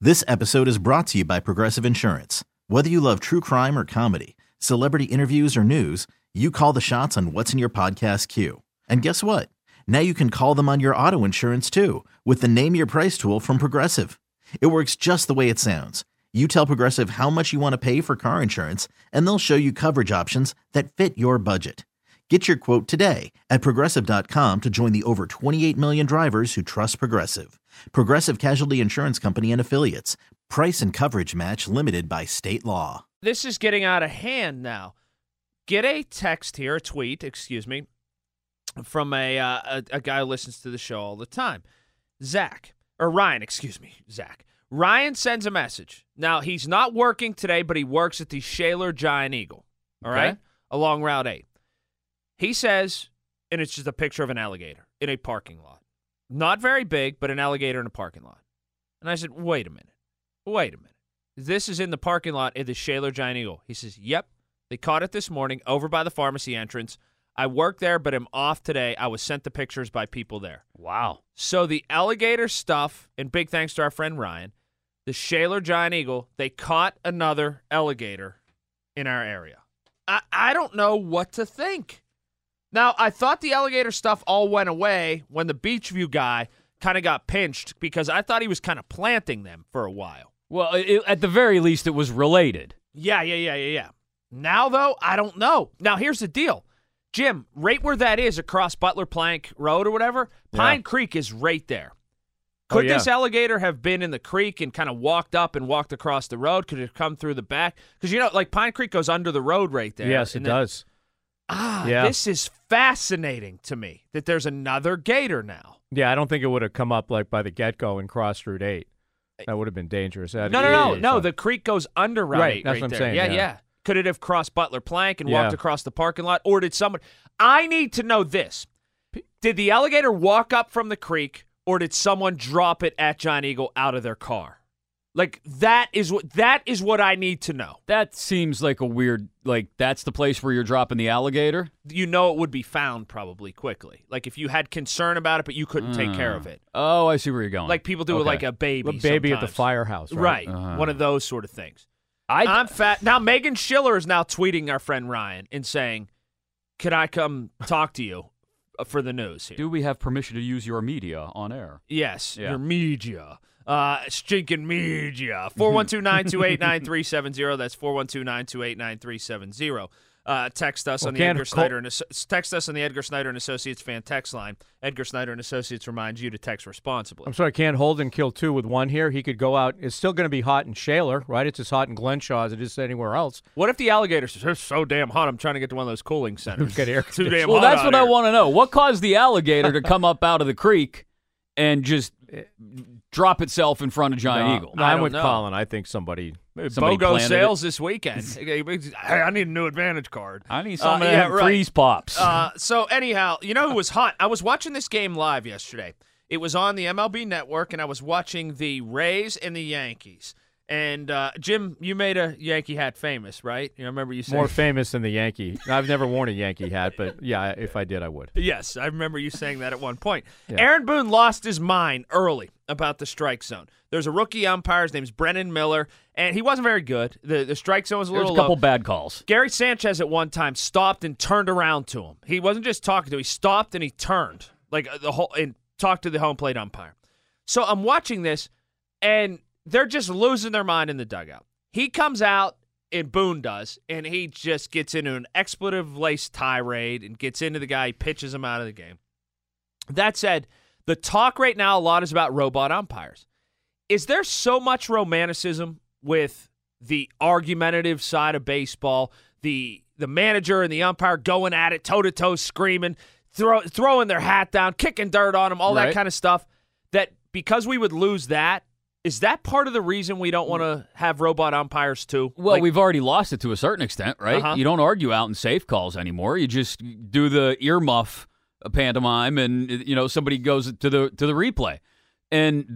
This episode is brought to you by Progressive Insurance. Whether you love true crime or comedy, celebrity interviews or news, you call the shots on what's in your podcast queue. And guess what? Now you can call them on your auto insurance too with the Name Your Price tool from Progressive. It works just the way it sounds. You tell Progressive how much you want to pay for car insurance, and they'll show you coverage options that fit your budget. Get your quote today at Progressive.com to join the over 28 million drivers who trust Progressive. Progressive Casualty Insurance Company and Affiliates. Price and coverage match limited by state law. This is getting out of hand now. Get a text here, a tweet, from a guy who listens to the show all the time. Ryan. Ryan sends a message. Now, he's not working today, but he works at the Shaler Giant Eagle, all right, along Route 8. He says, and it's just a picture of an alligator in a parking lot. Not very big, but an alligator in a parking lot. And I said, wait a minute. This is in the parking lot at the Shaler Giant Eagle. He says, yep, they caught it this morning over by the pharmacy entrance. I work there, but I'm off today. I was sent the pictures by people there. Wow. So the alligator stuff, and big thanks to our friend Ryan, the Shaler Giant Eagle, they caught another alligator in our area. I don't know what to think. Now, I thought the alligator stuff all went away when the Beachview guy kind of got pinched because I thought he was kind of planting them for a while. Well, at the very least, it was related. Yeah. Now, though, I don't know. Now, here's the deal. Jim, right where that is across Butler Plank Road or whatever, Pine Creek is right there. Could this alligator have been in the creek and kind of walked up and walked across the road? Could it have come through the back? Because, Pine Creek goes under the road right there. Yes, it does. This is fascinating to me that there's another gator now. Yeah, I don't think it would have come up like by the get-go and crossed Route 8. That would have been dangerous. No. The creek goes under Route 8 that's what I'm there. saying. Yeah. Could it have crossed Butler Plank and walked across the parking lot? Or did someone... I need to know this. Did the alligator walk up from the creek, or did someone drop it at Giant Eagle out of their car? That is what I need to know. That seems like a weird, that's the place where you're dropping the alligator? You know it would be found probably quickly. If you had concern about it, but you couldn't take care of it. Oh, I see where you're going. Like people do with a baby. A baby sometimes. at the firehouse, right? One of those sort of things. I'm fat. Now, Megan Schiller is now tweeting our friend Ryan and saying, can I come talk to you for the news here? Do we have permission to use your media on air? Yes, your media. Stinking media. 412-928-9370. That's 412-928-9370. Text us on the Edgar Snyder and Associates fan text line. Edgar Snyder and Associates reminds you to text responsibly. I'm sorry, can't hold and kill two with one here. He could go out. It's still going to be hot in Shaler, right? It's as hot in Glenshaw as it is anywhere else. What if the alligator says, it's so damn hot, I'm trying to get to one of those cooling centers. Get air too damn well, hot that's out what here. I want to know. What caused the alligator to come up out of the creek and just drop itself in front of Giant Eagle? No, I'm with Colin. I think somebody BOGO sales this weekend. I need a new Advantage card. I need some of them freeze pops. So anyhow, you know who was hot? I was watching this game live yesterday. It was on the MLB Network, and I was watching the Rays and the Yankees. And, Jim, you made a Yankee hat famous, right? You remember you saying... More famous than the Yankee. I've never worn a Yankee hat, but, yeah, if I did, I would. Yes, I remember you saying that at one point. Yeah. Aaron Boone lost his mind early about the strike zone. There's a rookie umpire. His name's Brennan Miller, and he wasn't very good. The strike zone was a little There's a couple low. bad calls. Gary Sanchez at one time stopped and turned around to him. He wasn't just talking to him. He stopped and he turned and talked to the home plate umpire. So I'm watching this, and they're just losing their mind in the dugout. He comes out, and Boone does, and he just gets into an expletive-laced tirade and gets into the guy. He pitches him out of the game. That said, the talk right now a lot is about robot umpires. Is there so much romanticism with the argumentative side of baseball, the manager and the umpire going at it, toe-to-toe, screaming, throwing their hat down, kicking dirt on them, all that kind of stuff, that because we would lose that, is that part of the reason we don't want to have robot umpires too? Well, we've already lost it to a certain extent, right? Uh-huh. You don't argue out in safe calls anymore. You just do the earmuff pantomime, and somebody goes to the replay, and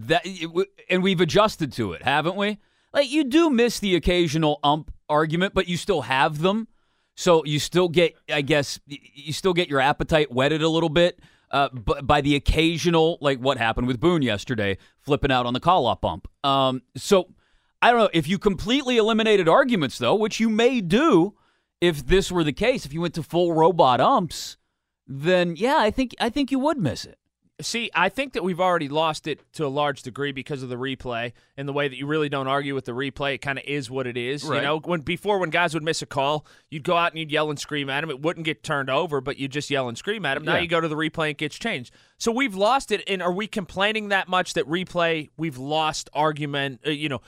we've adjusted to it, haven't we? You do miss the occasional ump argument, but you still have them, so you still get, I guess, your appetite whetted a little bit. but by the occasional, like what happened with Boone yesterday, flipping out on the call-up bump. So I don't know if you completely eliminated arguments, though, which you may do if this were the case. If you went to full robot umps, then yeah, I think you would miss it. See, I think that we've already lost it to a large degree because of the replay and the way that you really don't argue with the replay. It kind of is what it is. Right. You know, when guys would miss a call, you'd go out and you'd yell and scream at him. It wouldn't get turned over, but you'd just yell and scream at him. Now you go to the replay and it gets changed. So we've lost it. And are we complaining that much that replay, we've lost arguing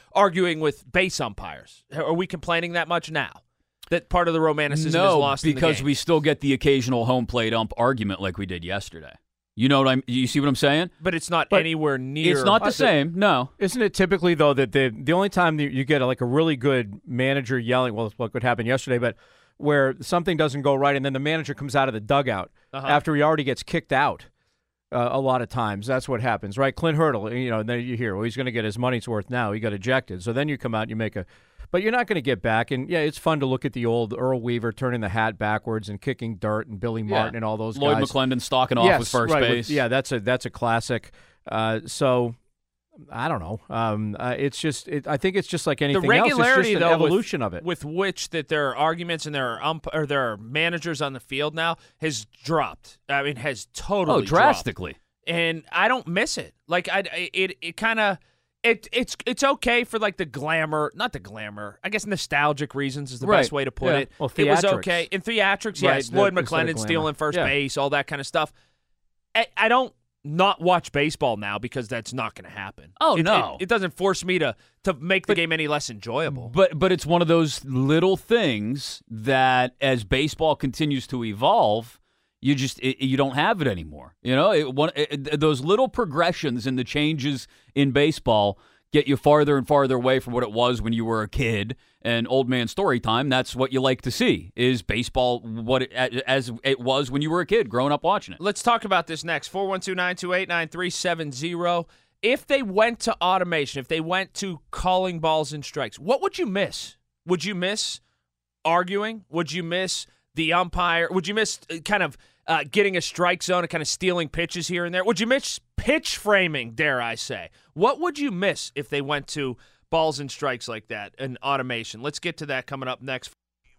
with base umpires? Are we complaining that much now? That part of the romanticism is lost in the because game? we still get the occasional home plate ump argument like we did yesterday. You know what you see what I'm saying? But it's not anywhere near. It's not the same. No. Isn't it typically, though, that the only time that you get a really good manager yelling, well, what could happen yesterday, but where something doesn't go right and then the manager comes out of the dugout after he already gets kicked out a lot of times. That's what happens, right? Clint Hurdle, and then you hear, well, he's going to get his money's worth now. He got ejected. So then you come out and you make but you're not going to get back. And, yeah, it's fun to look at the old Earl Weaver turning the hat backwards and kicking dirt and Billy Martin and all those Lloyd guys. McClendon stalking off with first base. That's a classic. So I don't know. It's just I think it's just like anything the regularity, else. It's just an evolution of it. With which that there are arguments and there are managers on the field now has dropped. I mean, has totally drastically. Dropped. And I don't miss it. Like it kind of. It's okay for like the glamour, not the glamour. I guess nostalgic reasons is the best way to put it. Well, it was okay in theatrics. Right, Yes, Lloyd McClendon stealing first base, all that kind of stuff. I don't not watch baseball now because that's not going to happen. Oh no, it doesn't force me to make the game any less enjoyable. But it's one of those little things that as baseball continues to evolve, you don't have it anymore. Those little progressions and the changes in baseball get you farther and farther away from what it was when you were a kid. And old man story time, that's what you like to see, is baseball as it was when you were a kid growing up watching it. Let's talk about this next. 412-928-9370. If they went to automation, if they went to calling balls and strikes, what would you miss? Would you miss arguing? Would you miss the umpire? Would you miss kind of getting a strike zone and kind of stealing pitches here and there? Would you miss pitch framing, dare I say? What would you miss if they went to balls and strikes like that and automation? Let's get to that coming up next.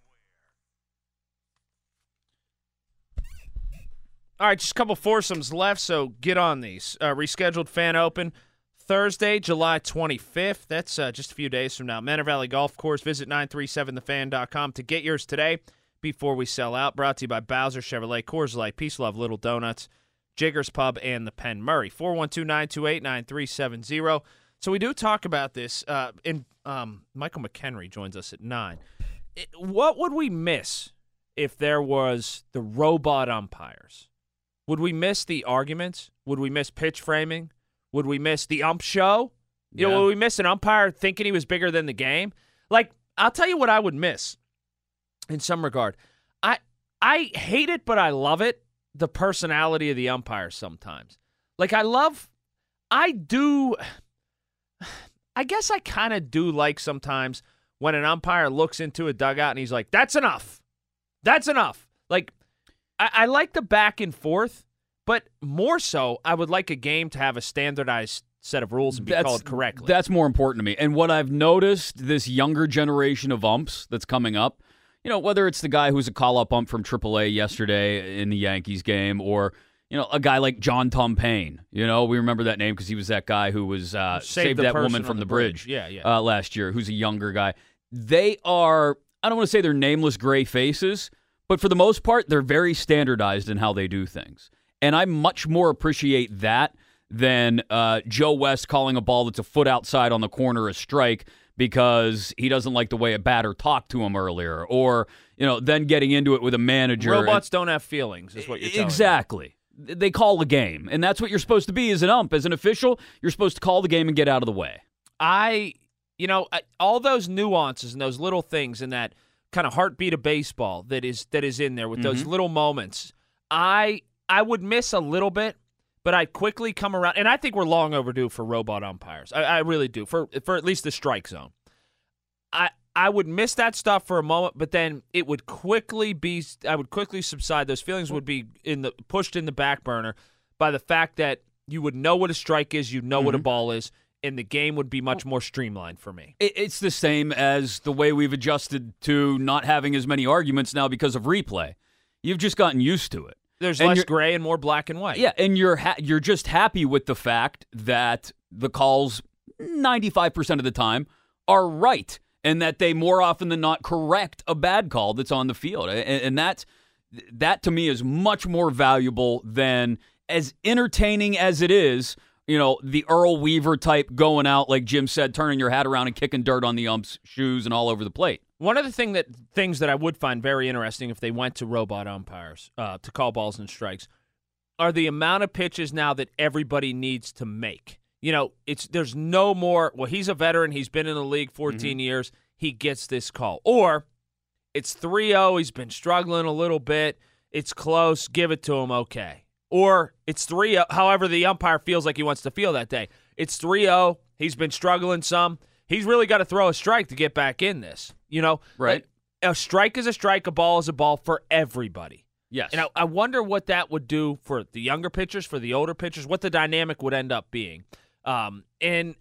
All right, just a couple foursomes left, so get on these. Rescheduled Fan Open Thursday, July 25th. That's just a few days from now. Manor Valley Golf Course. Visit 937thefan.com to get yours today before we sell out. Brought to you by Bowser Chevrolet, Coors Light, Peace Love, Little Donuts, Jigger's Pub, and the Penn Murray. 412-928-9370. So we do talk about this, and Michael McHenry joins us at 9. What would we miss if there was the robot umpires? Would we miss the arguments? Would we miss pitch framing? Would we miss the ump show? Would we miss an umpire thinking he was bigger than the game? Like, I'll tell you what I would miss. In some regard, I hate it, but I love it. The personality of the umpires sometimes. Like I guess I kind of do like sometimes when an umpire looks into a dugout and he's like, "That's enough. That's enough." Like I like the back and forth, but more so, I would like a game to have a standardized set of rules and be called correctly. That's more important to me. And what I've noticed, this younger generation of umps that's coming up. Whether it's the guy who's a call-up ump from AAA yesterday in the Yankees game or, a guy like John Tumpane. We remember that name because he was that guy who was saved that woman from the bridge last year, who's a younger guy. They are, I don't want to say they're nameless gray faces, but for the most part, they're very standardized in how they do things. And I much more appreciate that than Joe West calling a ball that's a foot outside on the corner a strike because he doesn't like the way a batter talked to him earlier, or then getting into it with a manager. Robots don't have feelings, is what you're telling me. Exactly. They call the game, and that's what you're supposed to be as an ump. As an official, you're supposed to call the game and get out of the way. All those nuances and those little things and that kind of heartbeat of baseball that is in there with those little moments, I would miss a little bit. But I quickly come around, and I think we're long overdue for robot umpires. I really do, for at least the strike zone. I would miss that stuff for a moment, but then I would quickly subside. Those feelings would be pushed in the back burner by the fact that you would know what a strike is, you know what a ball is, and the game would be much more streamlined for me. It's the same as the way we've adjusted to not having as many arguments now because of replay. You've just gotten used to it. There's less gray and more black and white. Yeah, and you're just happy with the fact that the calls 95% of the time are right, and that they more often than not correct a bad call that's on the field. And that to me is much more valuable than, as entertaining as it is, the Earl Weaver type going out, like Jim said, turning your hat around and kicking dirt on the ump's shoes and all over the plate. One of the things that I would find very interesting if they went to robot umpires to call balls and strikes are the amount of pitches now that everybody needs to make. There's no more, well, he's a veteran, he's been in the league 14 years, he gets this call. Or it's 3-0, he's been struggling a little bit, it's close, give it to him, okay. Or it's 3-0, however the umpire feels like he wants to feel that day. It's 3-0, he's been struggling some, he's really got to throw a strike to get back in this. Right. A strike is a strike, a ball is a ball for everybody. Yes. And I wonder what that would do for the younger pitchers, for the older pitchers, what the dynamic would end up being. And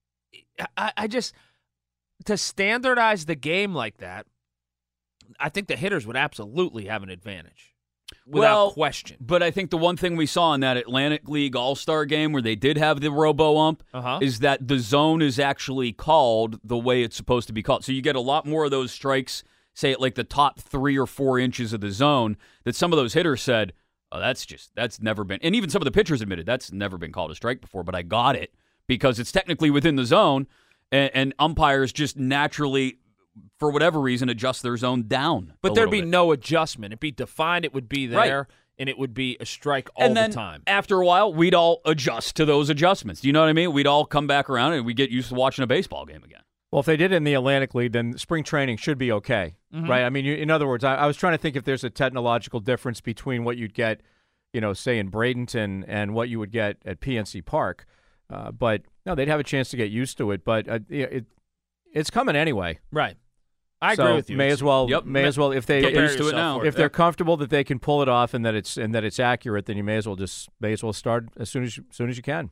I just, to standardize the game like that, I think the hitters would absolutely have an advantage. Without question. But I think the one thing we saw in that Atlantic League All-Star game where they did have the robo-ump is that the zone is actually called the way it's supposed to be called. So you get a lot more of those strikes, say at like the top 3 or 4 inches of the zone, that some of those hitters said, oh, that's never been, and even some of the pitchers admitted that's never been called a strike before, but I got it because it's technically within the zone, and umpires just naturally, for whatever reason, adjust their zone down. But there'd be no adjustment. It'd be defined, it would be there, right, and it would be a strike all the time. After a while, we'd all adjust to those adjustments. Do you know what I mean? We'd all come back around and we get used to watching a baseball game again. Well, if they did it in the Atlantic League, then spring training should be okay, right? I mean, in other words, I was trying to think if there's a technological difference between what you'd get, say in Bradenton and what you would get at PNC Park. But no, they'd have a chance to get used to it. But it's coming anyway. Right. I agree with you. May as well if they get used to it now. If they're comfortable that they can pull it off and that it's accurate, then you may as well start as soon as you can.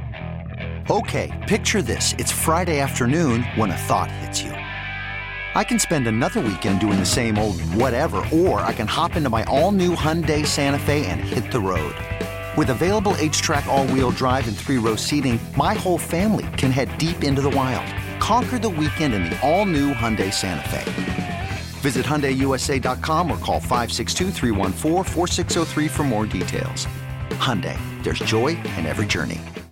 Okay, picture this. It's Friday afternoon when a thought hits you. I can spend another weekend doing the same old whatever, or I can hop into my all-new Hyundai Santa Fe and hit the road. With available H-Track all-wheel drive and 3-row seating, my whole family can head deep into the wild. Conquer the weekend in the all-new Hyundai Santa Fe. Visit HyundaiUSA.com or call 562-314-4603 for more details. Hyundai, there's joy in every journey.